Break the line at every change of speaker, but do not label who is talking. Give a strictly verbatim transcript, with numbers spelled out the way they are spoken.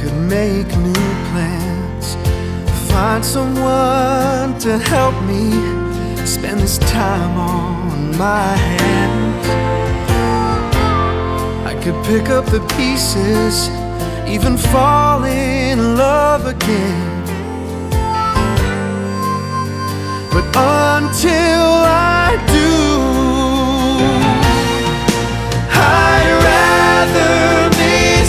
could make new plans, find someone to help me spend this time on my hands. I could pick up the pieces, even fall in love again. But until